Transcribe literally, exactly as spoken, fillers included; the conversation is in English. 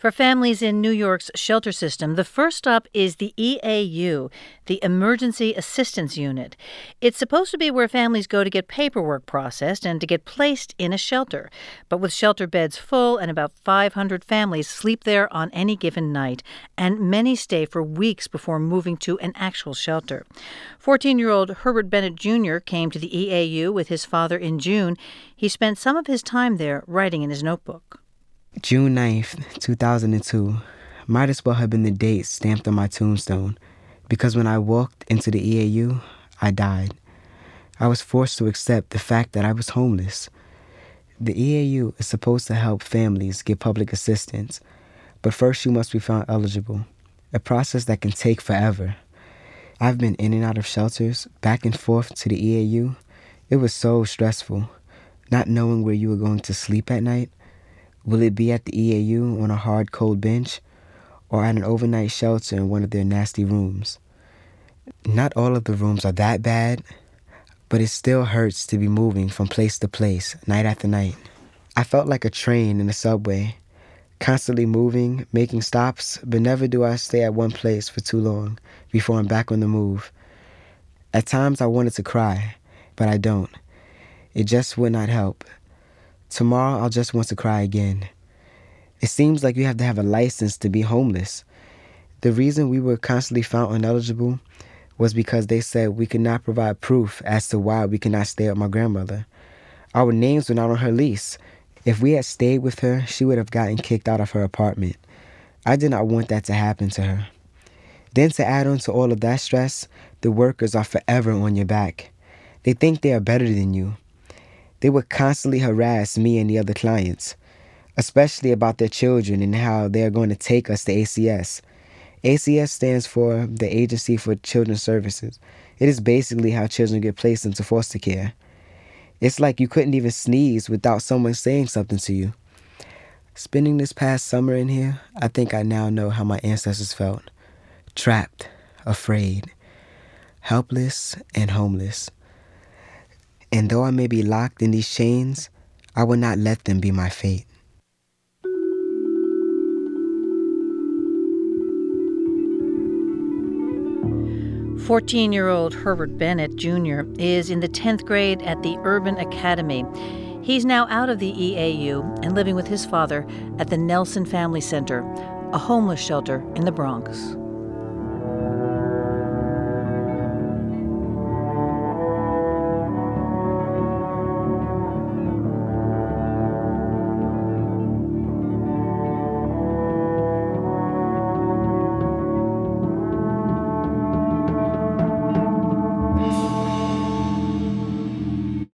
For families in New York's shelter system, the first stop is the E A U, the Emergency Assistance Unit. It's supposed to be where families go to get paperwork processed and to get placed in a shelter. But with shelter beds full and about five hundred families sleep there on any given night, and many stay for weeks before moving to an actual shelter. fourteen-year-old Herbert Bennett Junior came to the E A U with his father in June. He spent some of his time there writing in his notebook. June ninth, two thousand two, might as well have been the date stamped on my tombstone, because when I walked into the E A U, I died. I was forced to accept the fact that I was homeless. The E A U is supposed to help families get public assistance, but first you must be found eligible, a process that can take forever. I've been in and out of shelters, back and forth to the E A U. It was so stressful, not knowing where you were going to sleep at night. Will it be at the E A U on a hard, cold bench, or at an overnight shelter in one of their nasty rooms? Not all of the rooms are that bad, but it still hurts to be moving from place to place, night after night. I felt like a train in a subway, constantly moving, making stops, but never do I stay at one place for too long before I'm back on the move. At times I wanted to cry, but I don't. It just would not help. Tomorrow, I'll just want to cry again. It seems like you have to have a license to be homeless. The reason we were constantly found ineligible was because they said we could not provide proof as to why we could not stay with my grandmother. Our names were not on her lease. If we had stayed with her, she would have gotten kicked out of her apartment. I did not want that to happen to her. Then to add on to all of that stress, the workers are forever on your back. They think they are better than you. They would constantly harass me and the other clients, especially about their children and how they are going to take us to A C S. A C S stands for the Agency for Children's Services. It is basically how children get placed into foster care. It's like you couldn't even sneeze without someone saying something to you. Spending this past summer in here, I think I now know how my ancestors felt. Trapped, afraid, helpless, and homeless. And though I may be locked in these chains, I will not let them be my fate. fourteen-year-old Herbert Bennett Junior is in the tenth grade at the Urban Academy. He's now out of the E A U and living with his father at the Nelson Family Center, a homeless shelter in the Bronx.